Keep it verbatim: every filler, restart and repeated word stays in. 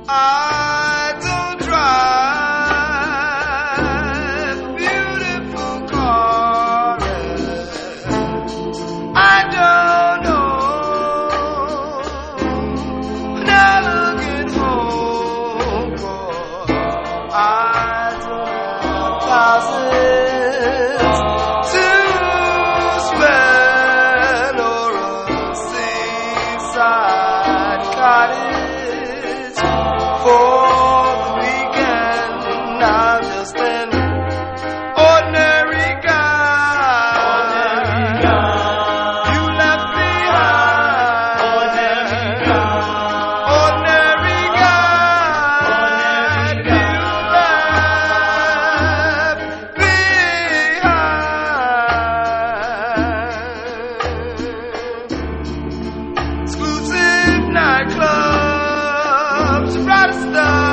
I don't drive beautiful cars. I don't know when I'm looking home for. I don't have thousands to spend or a seaside cottage for the weekend. I'm just an ordinary guy. Ordinary guy. You left behind. Ordinary guy. Ordinary guy. You left behind. Exclusive nightclubs, bright stuff.